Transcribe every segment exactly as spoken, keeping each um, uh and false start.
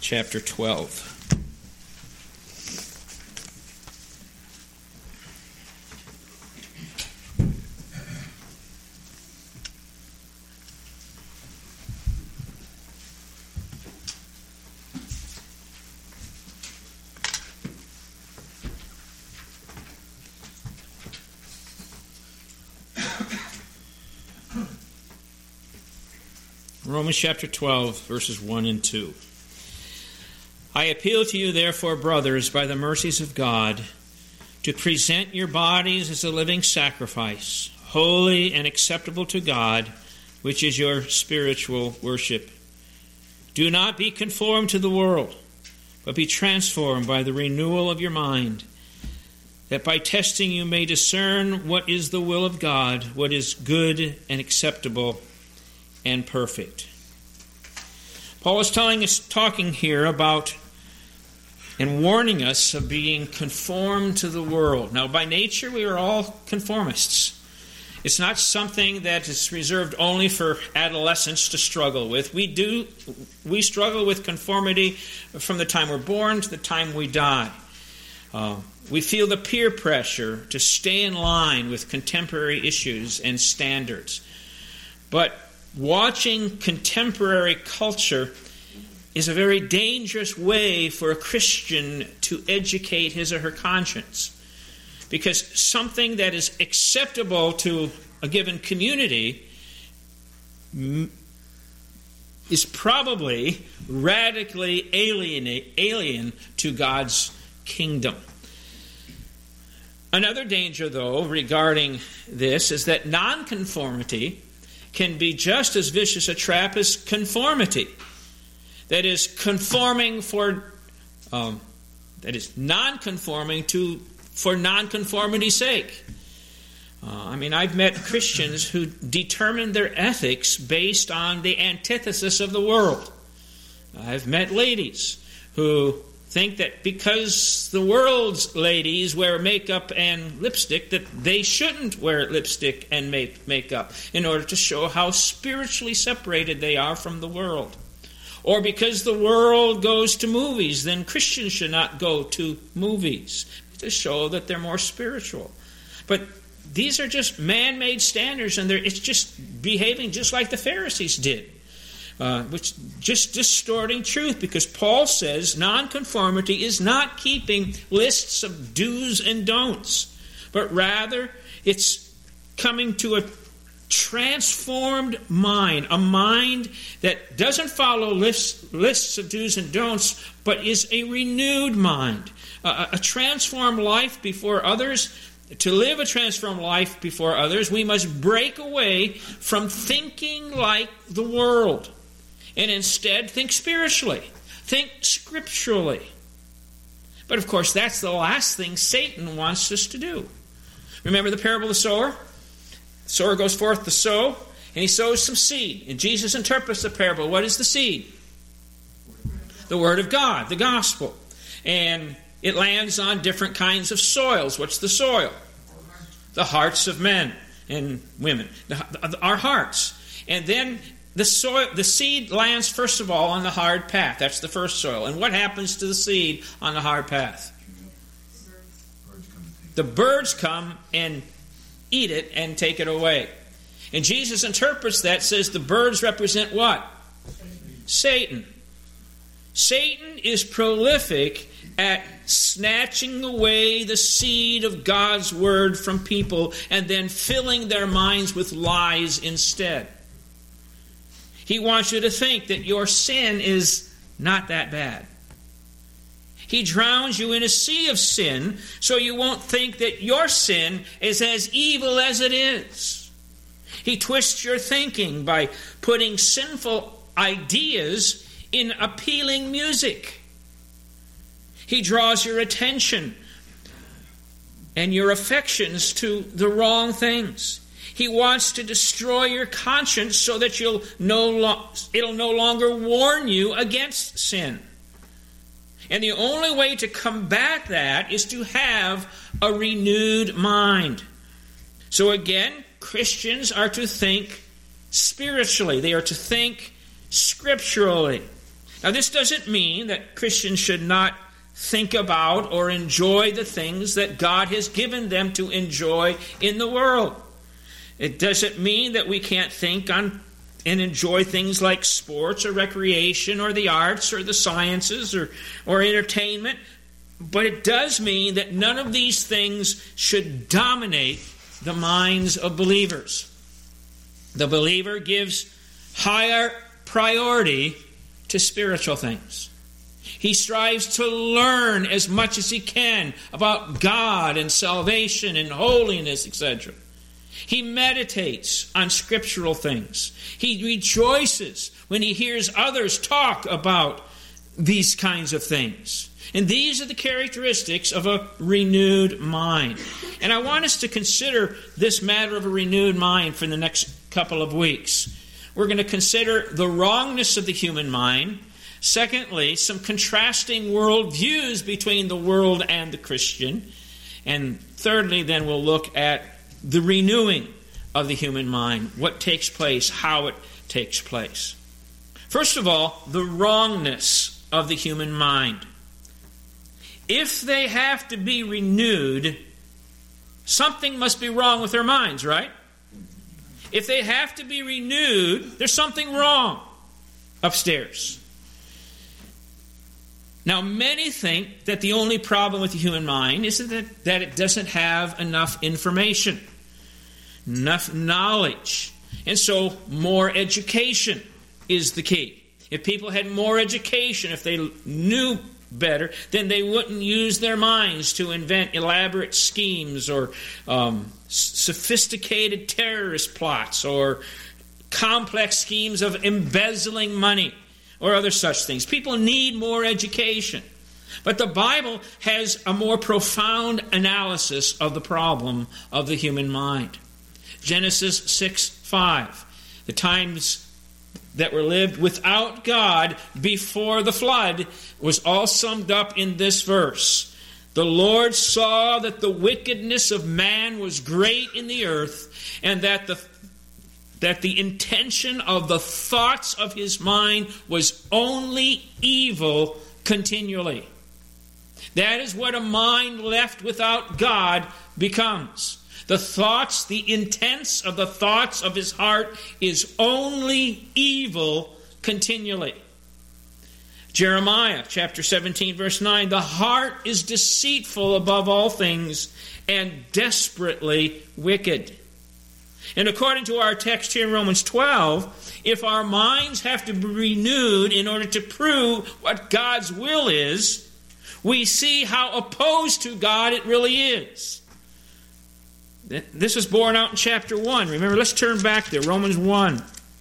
chapter twelve. Romans chapter twelve, verses one and two. I appeal to you, therefore, brothers, by the mercies of God, to present your bodies as a living sacrifice, holy and acceptable to God, which is your spiritual worship. Do not be conformed to the world, but be transformed by the renewal of your mind, that by testing you may discern what is the will of God, what is good and acceptable and perfect. Paul is telling us, talking here about and warning us of being conformed to the world. Now, by nature, we are all conformists. It's not something that is reserved only for adolescents to struggle with. We do, we struggle with conformity from the time we're born to the time we die. Uh, we feel the peer pressure to stay in line with contemporary issues and standards. But watching contemporary culture is a very dangerous way for a Christian to educate his or her conscience. Because something that is acceptable to a given community is probably radically alien, alien to God's kingdom. Another danger, though, regarding this is that nonconformity can be just as vicious a trap as conformity. That is, conforming for, um, that is, non-conforming to for non-conformity's sake. Uh, I mean, I've met Christians who determine their ethics based on the antithesis of the world. I've met ladies who think that because the world's ladies wear makeup and lipstick, that they shouldn't wear lipstick and make makeup in order to show how spiritually separated they are from the world. Or because the world goes to movies, then Christians should not go to movies to show that they're more spiritual. But these are just man-made standards, and it's just behaving just like the Pharisees did. Uh, which just distorting truth, because Paul says nonconformity is not keeping lists of do's and don'ts, but rather it's coming to a transformed mind, a mind that doesn't follow lists, lists of do's and don'ts, but is a renewed mind, a, a transformed life before others. To live a transformed life before others, we must break away from thinking like the world. And instead, think spiritually. Think scripturally. But of course, that's the last thing Satan wants us to do. Remember the parable of the sower? The sower goes forth to sow, and he sows some seed. And Jesus interprets the parable. What is the seed? The Word of God, the gospel. And it lands on different kinds of soils. What's the soil? The hearts of men and women. The, our hearts. And then The soil, the seed lands, first of all, on the hard path. That's the first soil. And what happens to the seed on the hard path? The birds come and eat it and take it away. And Jesus interprets that, says the birds represent what? Satan. Satan is prolific at snatching away the seed of God's word from people and then filling their minds with lies instead. He wants you to think that your sin is not that bad. He drowns you in a sea of sin so you won't think that your sin is as evil as it is. He twists your thinking by putting sinful ideas in appealing music. He draws your attention and your affections to the wrong things. He wants to destroy your conscience so that you'll no lo- it'll no longer warn you against sin. And the only way to combat that is to have a renewed mind. So again, Christians are to think spiritually. They are to think scripturally. Now, this doesn't mean that Christians should not think about or enjoy the things that God has given them to enjoy in the world. It doesn't mean that we can't think on and enjoy things like sports or recreation or the arts or the sciences or, or entertainment. But it does mean that none of these things should dominate the minds of believers. The believer gives higher priority to spiritual things. He strives to learn as much as he can about God and salvation and holiness, et cetera. He meditates on scriptural things. He rejoices when he hears others talk about these kinds of things. And these are the characteristics of a renewed mind. And I want us to consider this matter of a renewed mind for the next couple of weeks. We're going to consider the wrongness of the human mind. Secondly, some contrasting worldviews between the world and the Christian. And thirdly, then we'll look at the renewing of the human mind, what takes place, how it takes place. First of all, the wrongness of the human mind. If they have to be renewed, something must be wrong with their minds, right? If they have to be renewed, there's something wrong upstairs. Now, many think that the only problem with the human mind is that, that it doesn't have enough information, enough knowledge. And so more education is the key. If people had more education, if they knew better, then they wouldn't use their minds to invent elaborate schemes or um, sophisticated terrorist plots or complex schemes of embezzling money or other such things. People need more education. But the Bible has a more profound analysis of the problem of the human mind. Genesis six five, the times that were lived without God before the flood, was all summed up in this verse. The Lord saw that the wickedness of man was great in the earth, and that the that the intention of the thoughts of his mind was only evil continually. That is what a mind left without God becomes. The thoughts, the intents of the thoughts of his heart is only evil continually. Jeremiah chapter seventeen verse nine, the heart is deceitful above all things and desperately wicked. And according to our text here in Romans twelve, if our minds have to be renewed in order to prove what God's will is, we see how opposed to God it really is. This is borne out in chapter one. Remember, let's turn back there, Romans one.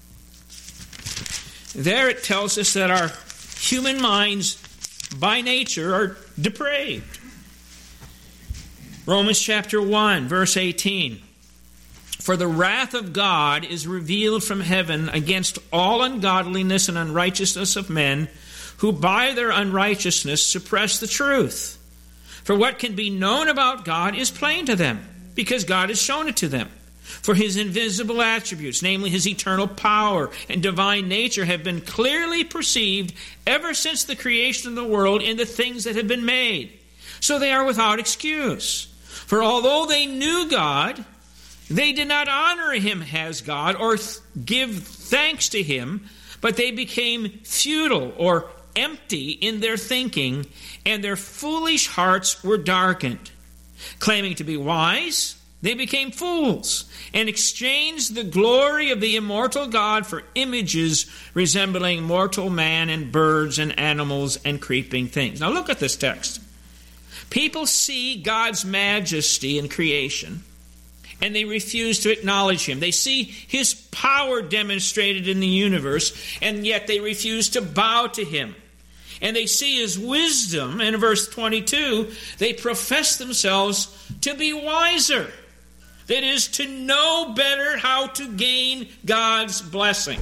There it tells us that our human minds by nature are depraved. Romans chapter one, verse eighteen. For the wrath of God is revealed from heaven against all ungodliness and unrighteousness of men, who by their unrighteousness suppress the truth. For what can be known about God is plain to them, because God has shown it to them. For his invisible attributes, namely his eternal power and divine nature, have been clearly perceived ever since the creation of the world in the things that have been made. So they are without excuse. For although they knew God, they did not honor him as God or th- give thanks to him, but they became futile or empty in their thinking, and their foolish hearts were darkened. Claiming to be wise, they became fools and exchanged the glory of the immortal God for images resembling mortal man and birds and animals and creeping things. Now look at this text. People see God's majesty in creation, and they refuse to acknowledge him. They see his power demonstrated in the universe, and yet they refuse to bow to him. And they see his wisdom. In verse twenty-two, they profess themselves to be wiser. That is, to know better how to gain God's blessing.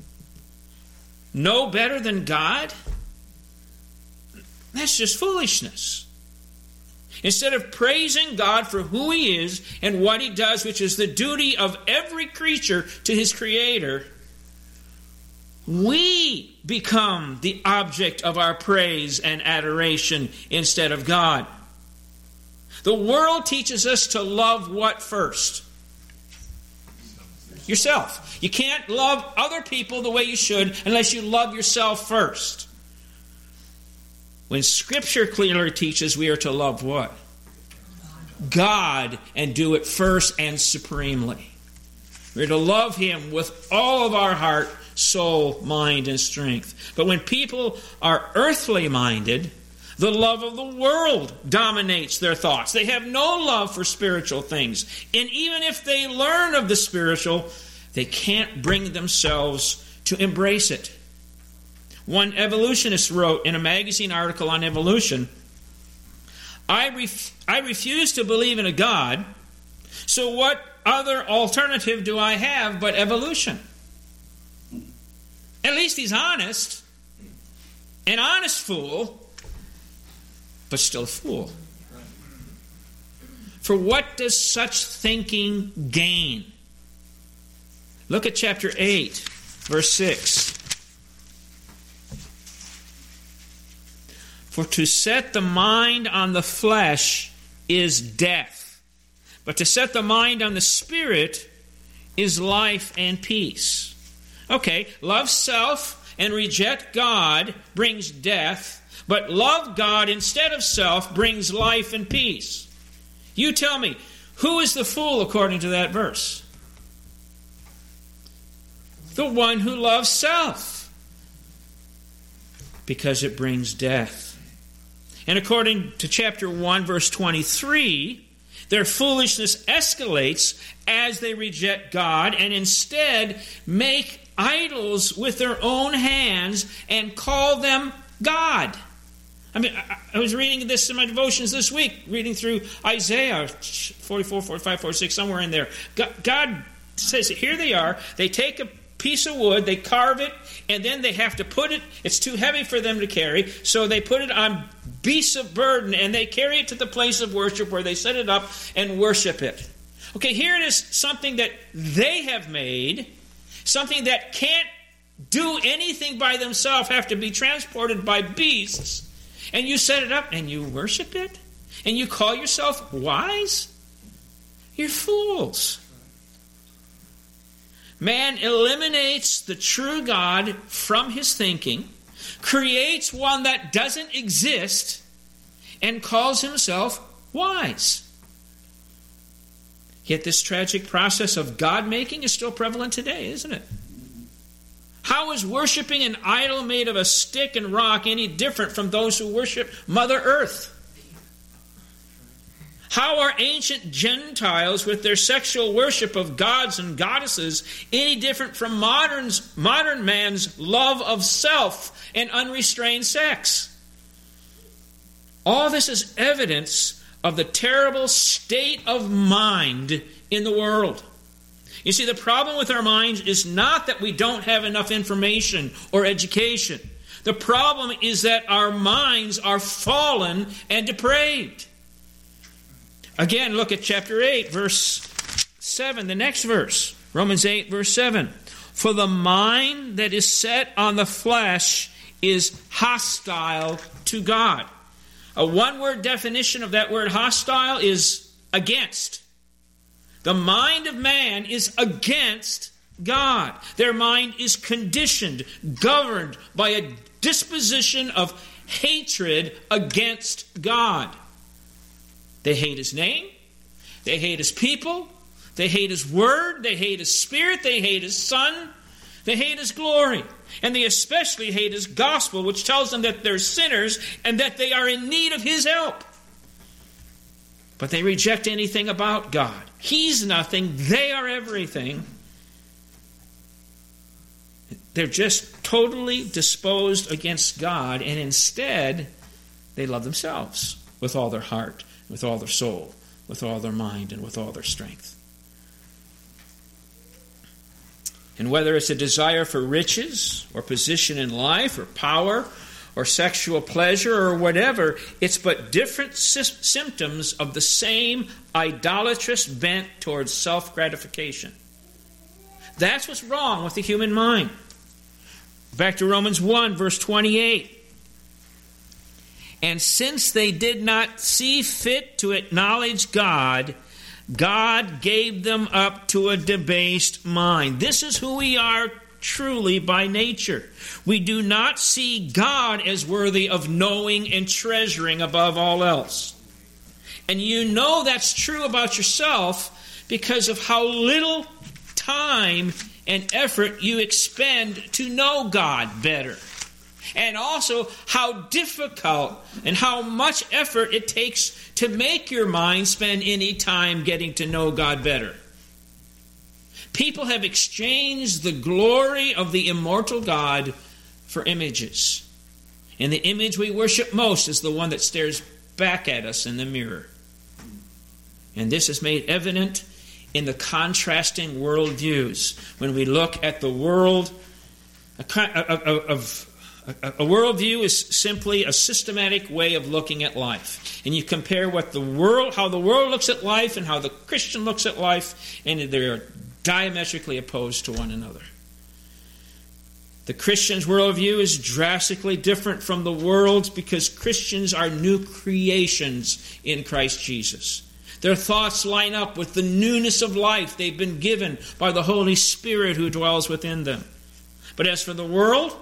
Know better than God? That's just foolishness. Instead of praising God for who he is and what he does, which is the duty of every creature to his Creator, we become the object of our praise and adoration instead of God. The world teaches us to love what first? Yourself. You can't love other people the way you should unless you love yourself first. When Scripture clearly teaches we are to love what? God, and do it first and supremely. We're to love Him with all of our heart, soul, mind, and strength. But when people are earthly minded, the love of the world dominates their thoughts. They have no love for spiritual things. And even if they learn of the spiritual, they can't bring themselves to embrace it. One evolutionist wrote in a magazine article on evolution, I, ref- I refuse to believe in a God, so what other alternative do I have but evolution? At least he's honest. An honest fool, but still a fool. For what does such thinking gain? Look at chapter eight, verse six. For to set the mind on the flesh is death, but to set the mind on the Spirit is life and peace. Okay, love self and reject God brings death, but love God instead of self brings life and peace. You tell me, who is the fool according to that verse? The one who loves self, because it brings death. And according to chapter one, verse twenty-three, their foolishness escalates as they reject God and instead make idols with their own hands and call them God. I mean, I was reading this in my devotions this week, reading through Isaiah forty-four, forty-five, forty-six, somewhere in there. God says, here they are. They take a piece of wood, they carve it, and then they have to put it, it's too heavy for them to carry, so they put it on beasts of burden, and they carry it to the place of worship where they set it up and worship it. Okay, here it is, something that they have made, something that can't do anything by themselves, have to be transported by beasts, and you set it up and you worship it, and you call yourself wise? You're fools. Man eliminates the true God from his thinking, creates one that doesn't exist, and calls himself wise. Yet this tragic process of God-making is still prevalent today, isn't it? How is worshiping an idol made of a stick and rock any different from those who worship Mother Earth? How are ancient Gentiles with their sexual worship of gods and goddesses any different from modern's, modern man's love of self and unrestrained sex? All this is evidence of the terrible state of mind in the world. You see, the problem with our minds is not that we don't have enough information or education. The problem is that our minds are fallen and depraved. Again, look at chapter eight, verse seven, the next verse. Romans eight, verse seven. For the mind that is set on the flesh is hostile to God. A one-word definition of that word hostile is against. The mind of man is against God. Their mind is conditioned, governed by a disposition of hatred against God. They hate His name. They hate His people. They hate His word. They hate His Spirit. They hate His Son. They hate His glory. And they especially hate His gospel, which tells them that they're sinners and that they are in need of His help. But they reject anything about God. He's nothing. They are everything. They're just totally disposed against God, and instead they love themselves with all their heart, with all their soul, with all their mind, and with all their strength. And whether it's a desire for riches or position in life or power or sexual pleasure or whatever, it's but different sy- symptoms of the same idolatrous bent towards self-gratification. That's what's wrong with the human mind. Back to Romans one, verse twenty-eight. And since they did not see fit to acknowledge God, God gave them up to a debased mind. This is who we are truly by nature. We do not see God as worthy of knowing and treasuring above all else. And you know that's true about yourself because of how little time and effort you expend to know God better. And also how difficult and how much effort it takes to make your mind spend any time getting to know God better. People have exchanged the glory of the immortal God for images. And the image we worship most is the one that stares back at us in the mirror. And this is made evident in the contrasting worldviews. When we look at the world, a, a, a, of, a, a worldview is simply a systematic way of looking at life. And you compare what the world, how the world looks at life and how the Christian looks at life, and they're diametrically opposed to one another. The Christian's worldview is drastically different from the world's because Christians are new creations in Christ Jesus. Their thoughts line up with the newness of life they've been given by the Holy Spirit who dwells within them. But as for the world,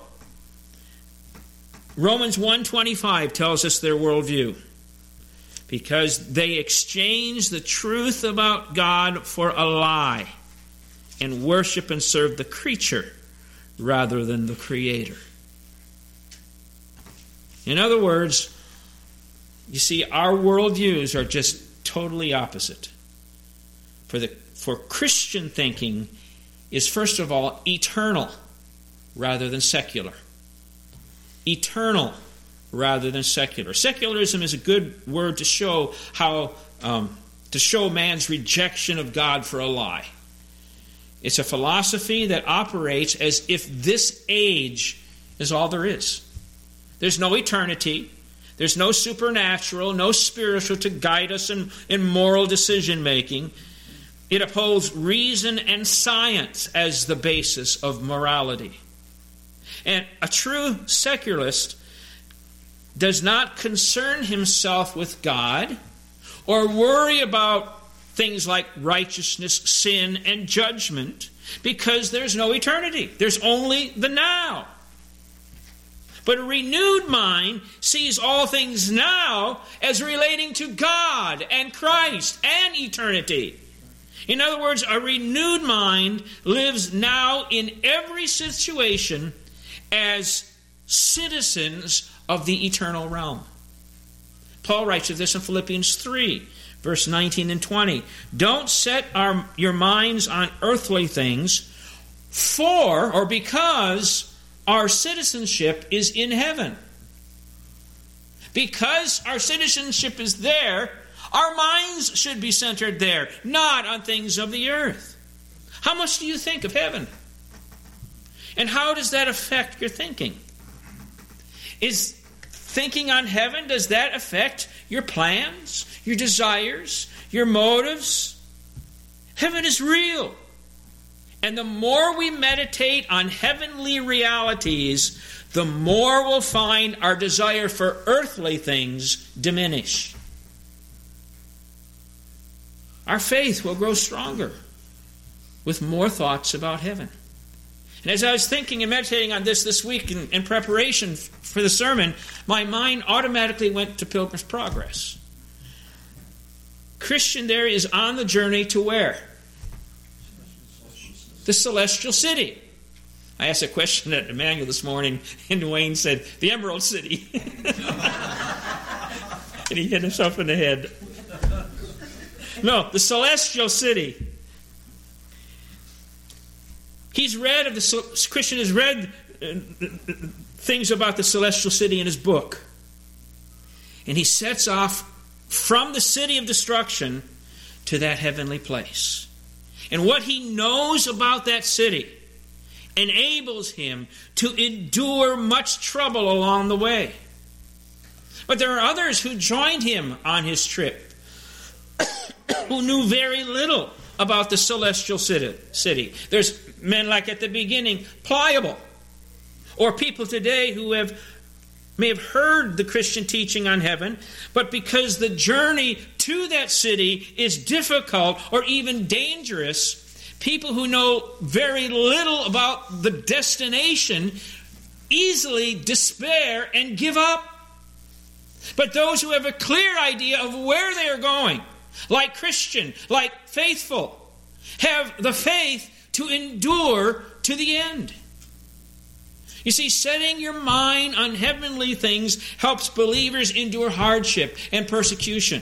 Romans one twenty-five tells us their worldview. Because they exchange the truth about God for a lie and worship and serve the creature rather than the Creator. In other words, you see, our worldviews are just totally opposite. For the for Christian thinking is first of all eternal rather than secular. Eternal rather than secular. Secularism is a good word to show how um, to show man's rejection of God for a lie. It's a philosophy that operates as if this age is all there is. There's no eternity. There's no supernatural, no spiritual to guide us in, in moral decision-making. It upholds reason and science as the basis of morality. And a true secularist does not concern himself with God or worry about things like righteousness, sin, and judgment because there's no eternity. There's only the now. But a renewed mind sees all things now as relating to God and Christ and eternity. In other words, a renewed mind lives now in every situation as citizens of the eternal realm. Paul writes of this in Philippians three, verse nineteen and twenty. Don't set our, your minds on earthly things, for or because our citizenship is in heaven. Because our citizenship is there, our minds should be centered there, not on things of the earth. How much do you think of heaven? And how does that affect your thinking? Is thinking on heaven, does that affect your plans, your desires, your motives? Heaven is real. And the more we meditate on heavenly realities, the more we'll find our desire for earthly things diminish. Our faith will grow stronger with more thoughts about heaven. And as I was thinking and meditating on this this week in, in preparation for the sermon, my mind automatically went to Pilgrim's Progress. Christian there is on the journey to where? The celestial city. I asked a question at Emmanuel this morning, and Wayne said, the Emerald City. And he hit himself in the head. No, the celestial city. He's read of the Christian has read things about the celestial city in his book. And he sets off from the city of destruction to that heavenly place. And what he knows about that city enables him to endure much trouble along the way. But there are others who joined him on his trip who knew very little about the celestial city. There's men like at the beginning, Pliable, Or people today who have may have heard the Christian teaching on heaven, but because the journey to that city is difficult or even dangerous, people who know very little about the destination easily despair and give up. But those who have a clear idea of where they are going, like Christian, like faithful, have the faith to endure to the end. You see, setting your mind on heavenly things helps believers endure hardship and persecution.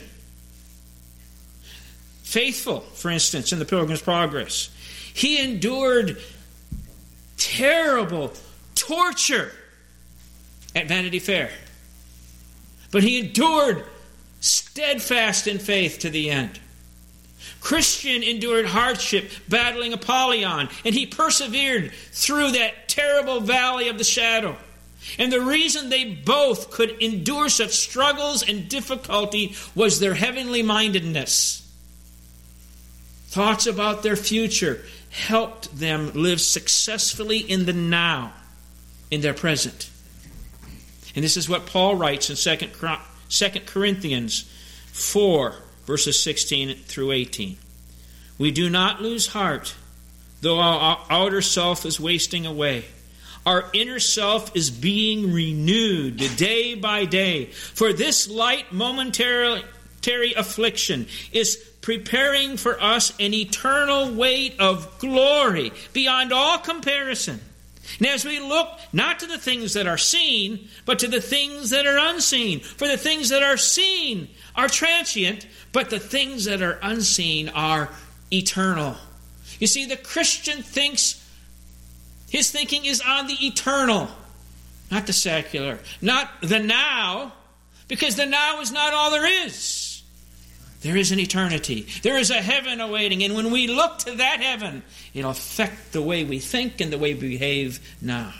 Faithful, for instance, in the Pilgrim's Progress, he endured terrible torture at Vanity Fair. But he endured steadfast in faith to the end. Christian endured hardship battling Apollyon, and he persevered through that terrible valley of the shadow. And the reason they both could endure such struggles and difficulty was their heavenly mindedness. Thoughts about their future helped them live successfully in the now, in their present. And this is what Paul writes in Second Corinthians four, verses sixteen through eighteen. We do not lose heart, though our outer self is wasting away. Our inner self is being renewed day by day. For this light momentary affliction is preparing for us an eternal weight of glory beyond all comparison. And as we look not to the things that are seen, but to the things that are unseen. For the things that are seen are transient, but the things that are unseen are eternal. You see, the Christian thinks, his thinking is on the eternal, not the secular, not the now, because the now is not all there is. There is an eternity. There is a heaven awaiting. And when we look to that heaven, it'll affect the way we think and the way we behave now.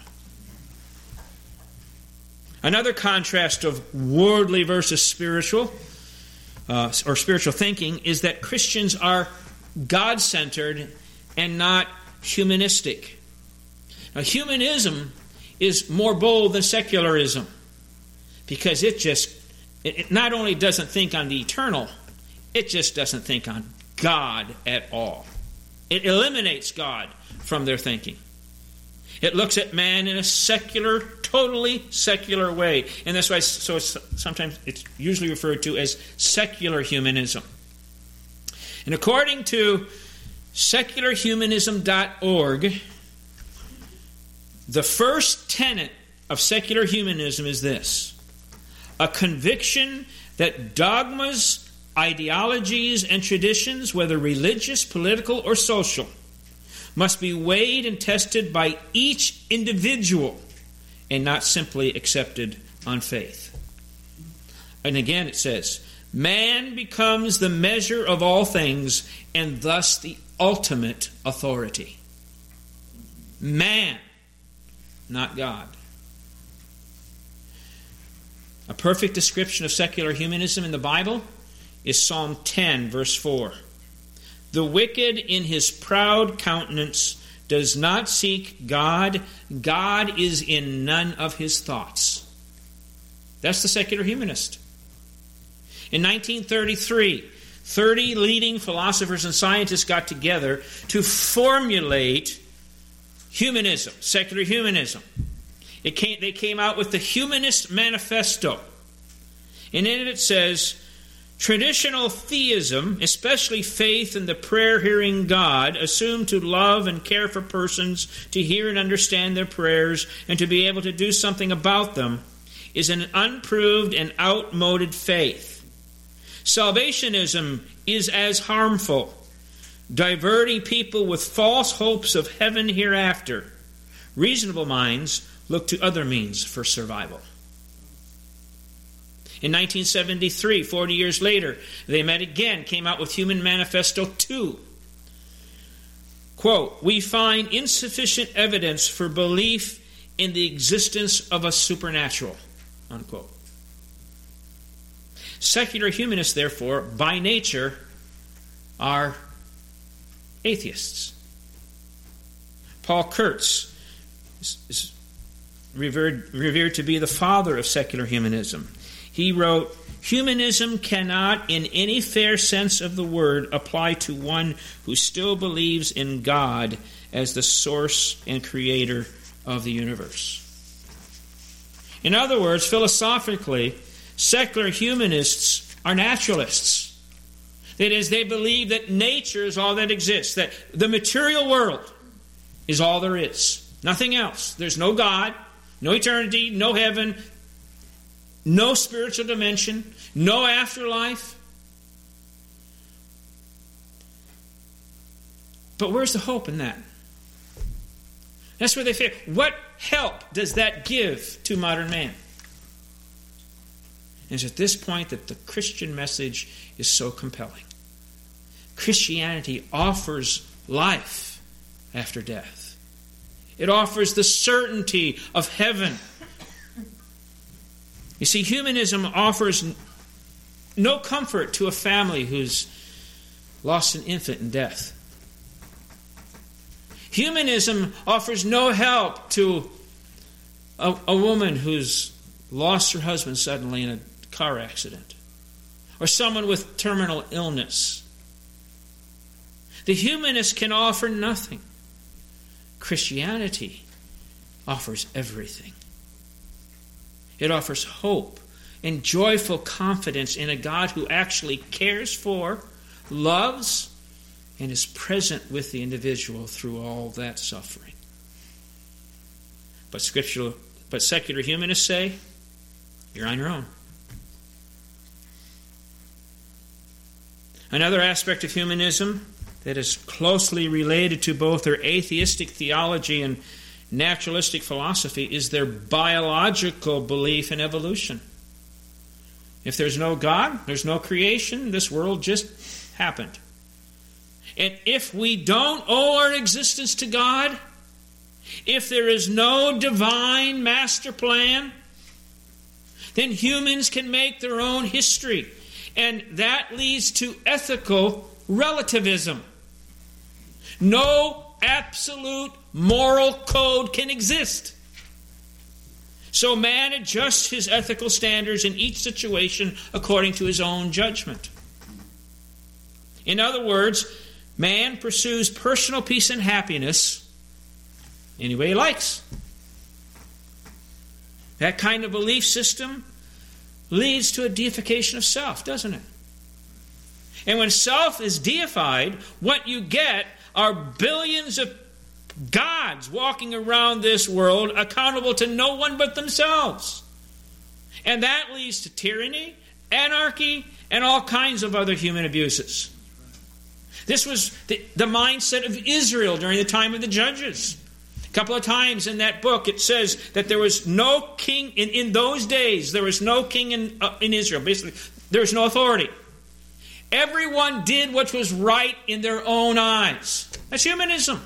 Another contrast of worldly versus spiritual, uh, or spiritual thinking, is that Christians are God-centered and not humanistic. Now, humanism is more bold than secularism because it just, it not only doesn't think on the eternal, it just doesn't think on God at all. It eliminates God from their thinking. It looks at man in a secular, totally secular way. And that's why so it's, sometimes it's usually referred to as secular humanism. And according to secular humanism dot org, the first tenet of secular humanism is this: a conviction that dogmas, ideologies, and traditions, whether religious, political, or social, must be weighed and tested by each individual and not simply accepted on faith. And again it says, man becomes the measure of all things and thus the ultimate authority. Man, not God. A perfect description of secular humanism in the Bible is Psalm ten, verse four. The wicked in his proud countenance does not seek God. God is in none of his thoughts. That's the secular humanist. In nineteen thirty-three, thirty leading philosophers and scientists got together to formulate humanism, secular humanism. It came, they came out with the Humanist Manifesto. And in it it says, traditional theism, especially faith in the prayer-hearing God, assumed to love and care for persons, to hear and understand their prayers, and to be able to do something about them, is an unproved and outmoded faith. Salvationism is as harmful, diverting people with false hopes of heaven hereafter. Reasonable minds look to other means for survival. In nineteen seventy-three, forty years later, they met again, came out with Human Manifesto two. Quote, we find insufficient evidence for belief in the existence of a supernatural, unquote. Secular humanists, therefore, by nature, are atheists. Paul Kurtz is, is revered, revered to be the father of secular humanism. He wrote, "Humanism cannot, in any fair sense of the word, apply to one who still believes in God as the source and creator of the universe." In other words, philosophically, secular humanists are naturalists. That is, they believe that nature is all that exists, that the material world is all there is. Nothing else. There's no God, no eternity, no heaven, no spiritual dimension, no afterlife. But where's the hope in that? That's where they fail. What help does that give to modern man? And it's at this point that the Christian message is so compelling. Christianity offers life after death. It offers the certainty of heaven. You see, humanism offers no comfort to a family who's lost an infant in death. Humanism offers no help to a, a woman who's lost her husband suddenly in a car accident, or someone with terminal illness. The humanist can offer nothing. Christianity offers everything. It offers hope and joyful confidence in a God who actually cares for, loves, and is present with the individual through all that suffering. But scriptural, but secular humanists say, you're on your own. Another aspect of humanism that is closely related to both their atheistic theology and naturalistic philosophy is their biological belief in evolution. If there's no God, there's no creation, this world just happened. And if we don't owe our existence to God, if there is no divine master plan, then humans can make their own history. And that leads to ethical relativism. No absolute moral code can exist. So man adjusts his ethical standards in each situation according to his own judgment. In other words, man pursues personal peace and happiness any way he likes. That kind of belief system leads to a deification of self, doesn't it? And when self is deified, what you get are billions of gods walking around this world accountable to no one but themselves. And that leads to tyranny, anarchy, and all kinds of other human abuses. This was the, the mindset of Israel during the time of the Judges. A couple of times in that book it says that there was no king, in, in those days, there was no king in, uh, in Israel. Basically, there was no authority. Everyone did what was right in their own eyes. That's humanism.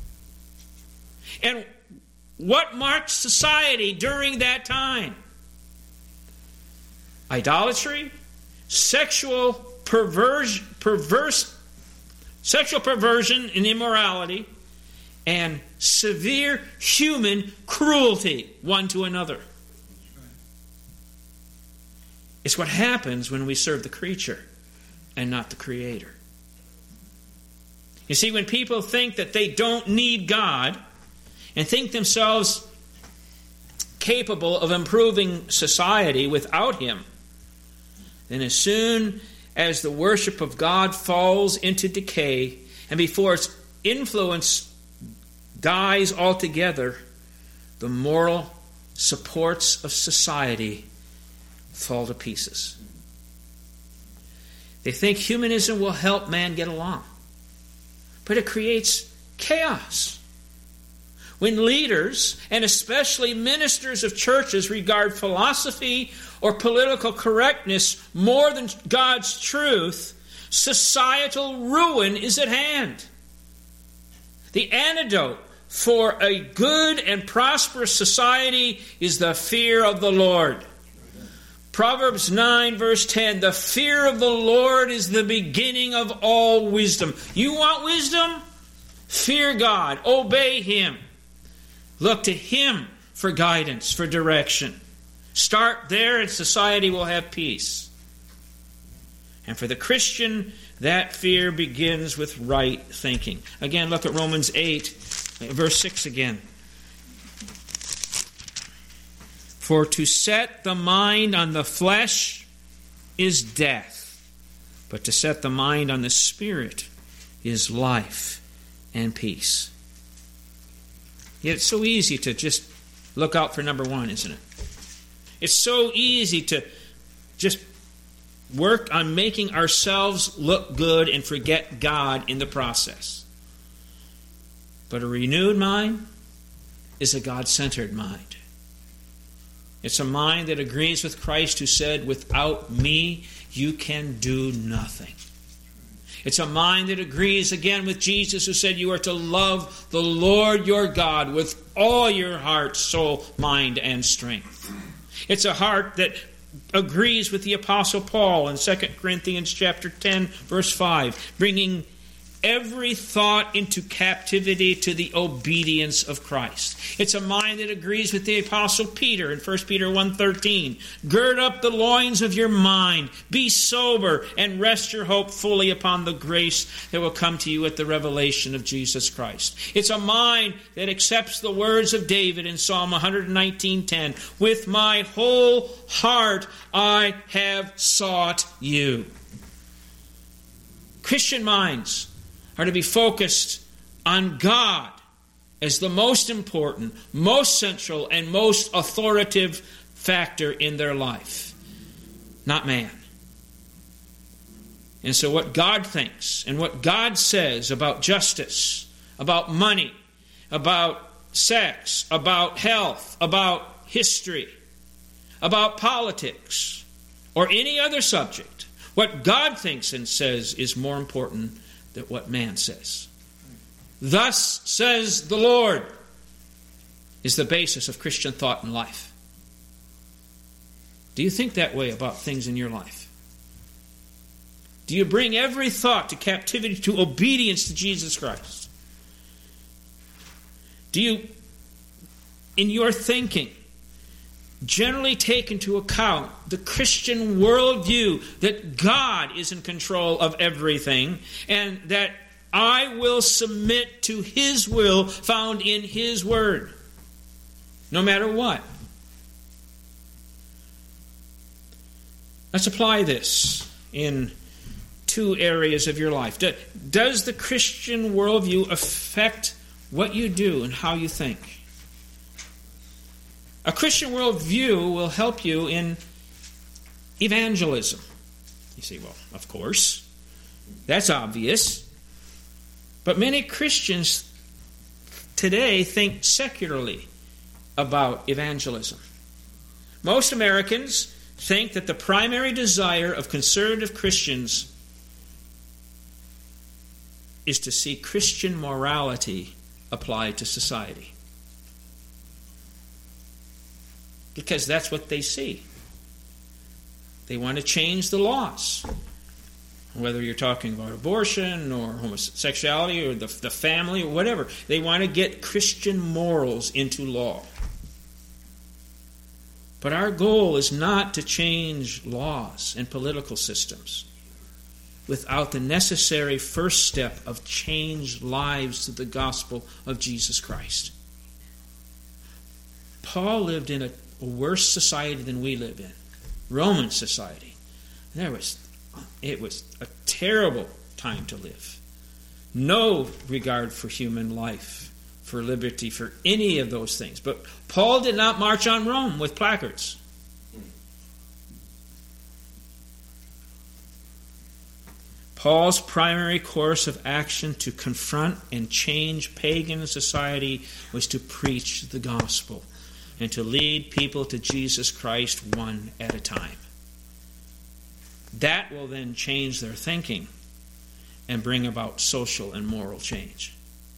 And what marked society during that time? Idolatry, sexual perversion, perverse, sexual perversion and immorality, and severe human cruelty one to another. It's what happens when we serve the creature and not the Creator. You see, when people think that they don't need God and think themselves capable of improving society without Him, then as soon as the worship of God falls into decay and before its influence dies altogether, the moral supports of society fall to pieces. They think humanism will help man get along, but it creates chaos. When leaders, and especially ministers of churches, regard philosophy or political correctness more than God's truth, societal ruin is at hand. The antidote for a good and prosperous society is the fear of the Lord. Proverbs nine verse ten, the fear of the Lord is the beginning of all wisdom. You want wisdom? Fear God. Obey Him. Look to Him for guidance, for direction. Start there and society will have peace. And for the Christian, that fear begins with right thinking. Again, look at Romans eight, verse six again. For to set the mind on the flesh is death, but to set the mind on the Spirit is life and peace. Yet it's so easy to just look out for number one, isn't it? It's so easy to just work on making ourselves look good and forget God in the process. But a renewed mind is a God-centered mind. It's a mind that agrees with Christ, who said, without me, you can do nothing. It's a mind that agrees again with Jesus, who said, you are to love the Lord your God with all your heart, soul, mind, and strength. It's a heart that agrees with the Apostle Paul in Second Corinthians chapter ten, verse five, bringing every thought into captivity to the obedience of Christ. It's a mind that agrees with the Apostle Peter in First Peter one thirteen. Gird up the loins of your mind, be sober, and rest your hope fully upon the grace that will come to you at the revelation of Jesus Christ. It's a mind that accepts the words of David in Psalm one nineteen ten. With my whole heart I have sought you. Christian minds are to be focused on God as the most important, most central, and most authoritative factor in their life, not man. And so what God thinks and what God says about justice, about money, about sex, about health, about history, about politics, or any other subject, what God thinks and says is more important than what man says. Thus says the Lord is the basis of Christian thought and life. Do you think that way about things in your life? Do you bring every thought to captivity, to obedience to Jesus Christ? Do you, in your thinking, generally take into account the Christian worldview that God is in control of everything and that I will submit to His will found in His Word, no matter what? Let's apply this in two areas of your life. Does the Christian worldview affect what you do and how you think? A Christian worldview will help you in evangelism. You say, well, of course, that's obvious. But many Christians today think secularly about evangelism. Most Americans think that the primary desire of conservative Christians is to see Christian morality applied to society. Because that's what they see. They want to change the laws. Whether you're talking about abortion or homosexuality or the, the family or whatever. They want to get Christian morals into law. But our goal is not to change laws and political systems without the necessary first step of changed lives to the gospel of Jesus Christ. Paul lived in a, a worse society than we live in. Roman society. There was, it was a terrible time to live. No regard for human life, for liberty, for any of those things. But Paul did not march on Rome with placards. Paul's primary course of action to confront and change pagan society was to preach the gospel and to lead people to Jesus Christ one at a time. That will then change their thinking and bring about social and moral change.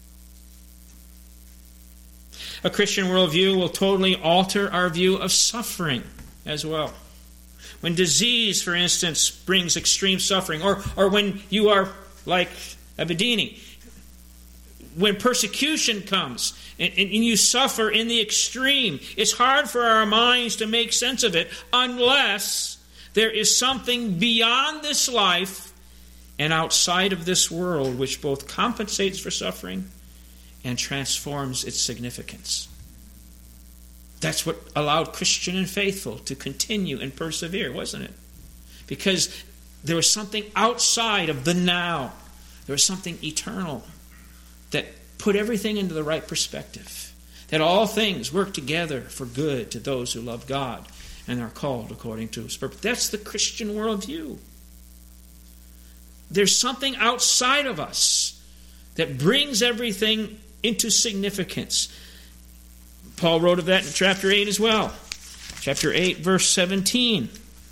A Christian worldview will totally alter our view of suffering as well. When disease, for instance, brings extreme suffering, or, or when you are like Abedini, when persecution comes and, and you suffer in the extreme. It's hard for our minds to make sense of it unless there is something beyond this life and outside of this world which both compensates for suffering and transforms its significance. That's what allowed Christian and faithful to continue and persevere, wasn't it? Because there was something outside of the now. There was something eternal that put everything into the right perspective. That all things work together for good to those who love God and are called according to His purpose. That's the Christian worldview. There's something outside of us that brings everything into significance. Paul wrote of that in chapter eight as well. Chapter eight, verse seventeen.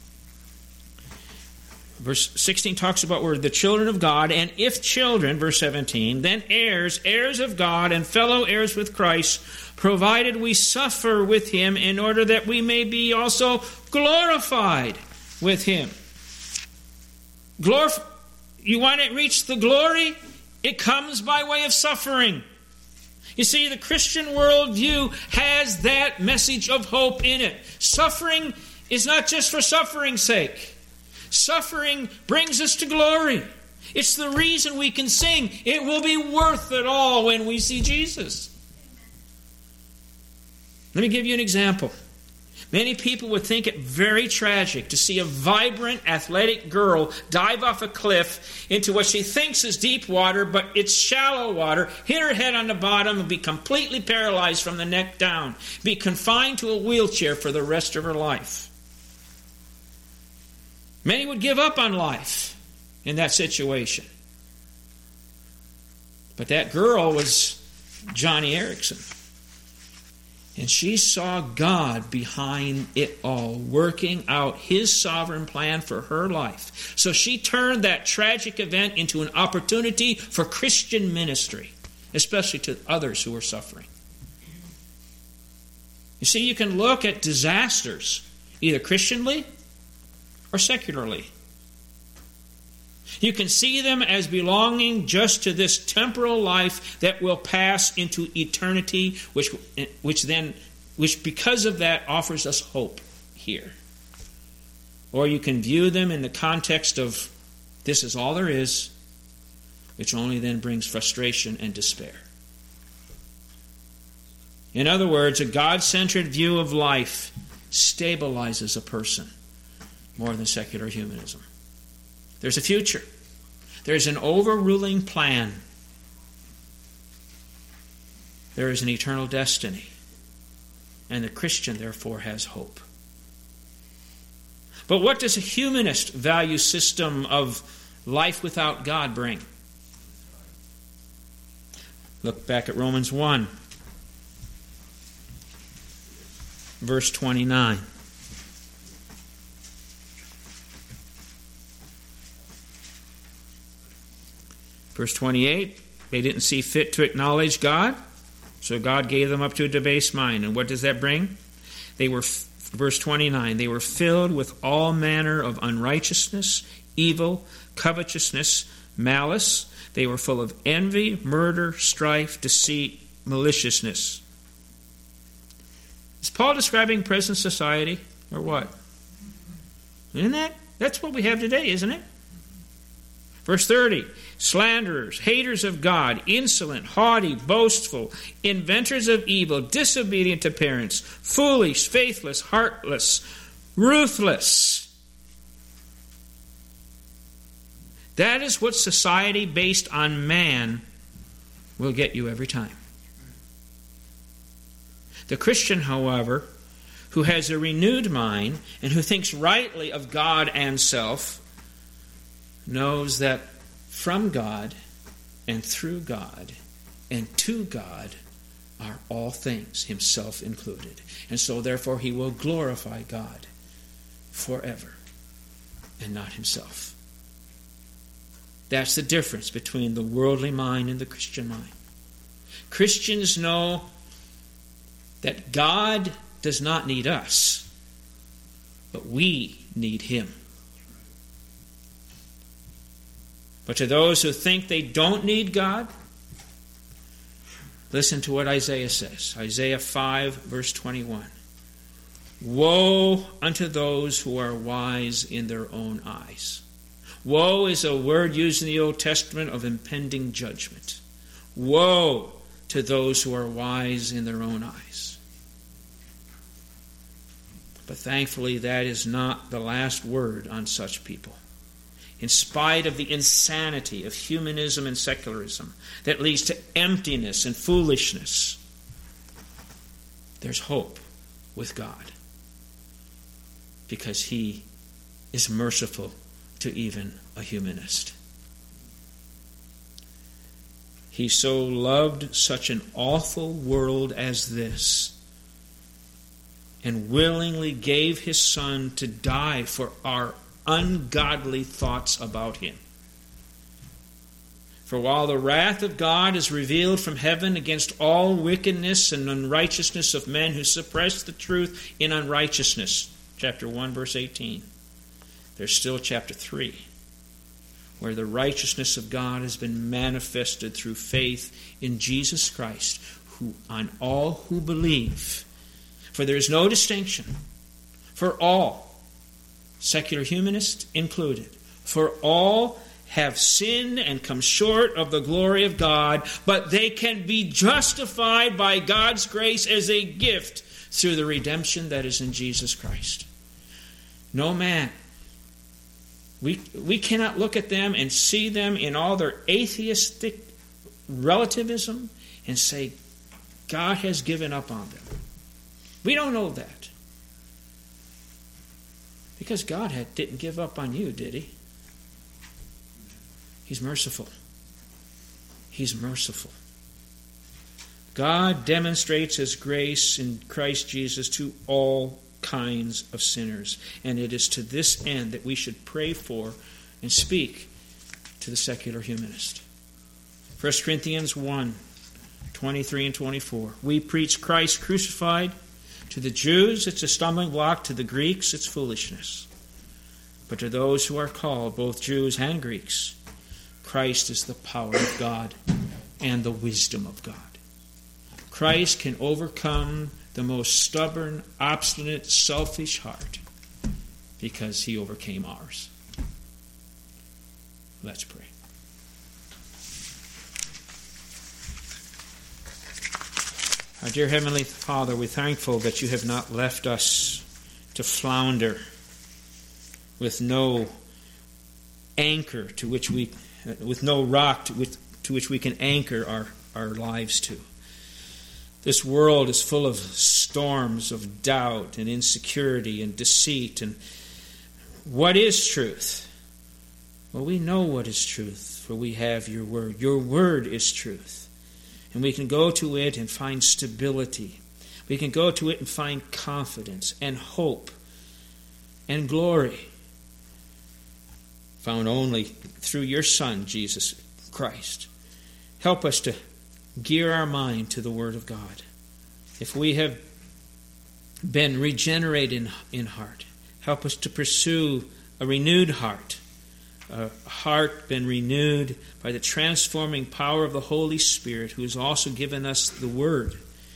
Verse sixteen talks about we're the children of God, and if children, verse seventeen, then heirs, heirs of God, and fellow heirs with Christ, provided we suffer with Him in order that we may be also glorified with Him. Glorif- you want to reach the glory? It comes by way of suffering. You see, the Christian worldview has that message of hope in it. Suffering is not just for suffering's sake. Suffering brings us to glory. It's the reason we can sing, "It will be worth it all when we see Jesus." Let me give you an example. Many people would think it very tragic to see a vibrant, athletic girl dive off a cliff into what she thinks is deep water, but it's shallow water, hit her head on the bottom, and be completely paralyzed from the neck down, be confined to a wheelchair for the rest of her life. Many would give up on life in that situation. But that girl was Johnny Erickson. And she saw God behind it all, working out His sovereign plan for her life. So she turned that tragic event into an opportunity for Christian ministry, especially to others who were suffering. You see, you can look at disasters, either Christianly or secularly. You can see them as belonging just to this temporal life that will pass into eternity, which, which then, which because of that offers us hope here. Or you can view them in the context of this is all there is, which only then brings frustration and despair. In other words, a God-centered view of life stabilizes a person more than secular humanism. There's a future. There's an overruling plan. There is an eternal destiny. And the Christian, therefore, has hope. But what does a humanist value system of life without God bring? Look back at Romans one, verse twenty-nine. Verse twenty-eight, they didn't see fit to acknowledge God, so God gave them up to a debased mind. And what does that bring? They were, verse twenty-nine, they were filled with all manner of unrighteousness, evil, covetousness, malice. They were full of envy, murder, strife, deceit, maliciousness. Is Paul describing present society or what? Isn't that? That's what we have today, isn't it? Verse thirty, slanderers, haters of God, insolent, haughty, boastful, inventors of evil, disobedient to parents, foolish, faithless, heartless, ruthless. That is what society based on man will get you every time. The Christian, however, who has a renewed mind and who thinks rightly of God and self, knows that from God and through God and to God are all things, himself included. And so therefore he will glorify God forever and not himself. That's the difference between the worldly mind and the Christian mind. Christians know that God does not need us, but we need him. But to those who think they don't need God, Listen to what Isaiah says. Isaiah five, verse twenty-one. Woe unto those who are wise in their own eyes. Woe is a word used in the Old Testament of impending judgment. Woe to those who are wise in their own eyes. But thankfully, that is not the last word on such people. In spite of the insanity of humanism and secularism that leads to emptiness and foolishness, there's hope with God, because He is merciful to even a humanist. He so loved such an awful world as this, and willingly gave His Son to die for our ungodly thoughts about Him. For while the wrath of God is revealed from heaven against all wickedness and unrighteousness of men who suppress the truth in unrighteousness, chapter one, verse eighteen, there's still chapter three, where the righteousness of God has been manifested through faith in Jesus Christ, who on all who believe. For there is no distinction. For all, secular humanists included, for all have sinned and come short of the glory of God, but they can be justified by God's grace as a gift through the redemption that is in Jesus Christ. No man. We, we cannot look at them and see them in all their atheistic relativism and say, God has given up on them. We don't know that. Because God had, didn't give up on you, did He? He's merciful. He's merciful. God demonstrates His grace in Christ Jesus to all kinds of sinners. And it is to this end that we should pray for and speak to the secular humanist. First Corinthians one, twenty-three and twenty-four. We preach Christ crucified. To the Jews, it's a stumbling block. To the Greeks, it's foolishness. But to those who are called, both Jews and Greeks, Christ is the power of God and the wisdom of God. Christ can overcome the most stubborn, obstinate, selfish heart because He overcame ours. Let's pray. Our dear Heavenly Father, we're thankful that You have not left us to flounder with no anchor to which we, with no rock to which, to which we can anchor our, our lives to. This world is full of storms of doubt and insecurity and deceit. And what is truth? Well, we know what is truth, for we have Your Word. Your Word is truth. And we can go to it and find stability. We can go to it and find confidence and hope and glory, found only through Your Son, Jesus Christ. Help us to gear our mind to the Word of God. If we have been regenerated in, in heart, help us to pursue a renewed heart, a heart been renewed by the transforming power of the Holy Spirit, who has also given us the Word,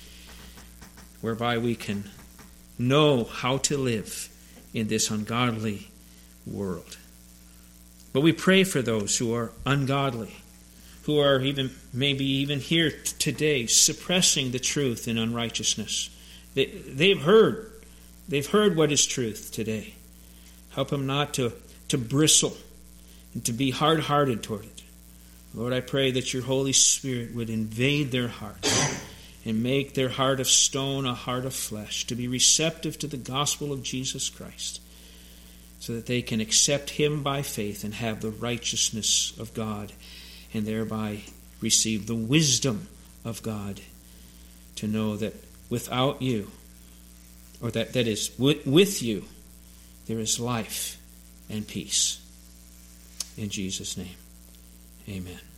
whereby we can know how to live in this ungodly world. But we pray for those who are ungodly, who are even maybe even here t- today suppressing the truth in unrighteousness. They, they've heard. They've heard what is truth today. Help them not to, to bristle and to be hard-hearted toward it. Lord, I pray that Your Holy Spirit would invade their hearts and make their heart of stone a heart of flesh, to be receptive to the gospel of Jesus Christ, so that they can accept Him by faith and have the righteousness of God, and thereby receive the wisdom of God to know that without You, or that, that is, with, with You, there is life and peace. In Jesus' name, amen.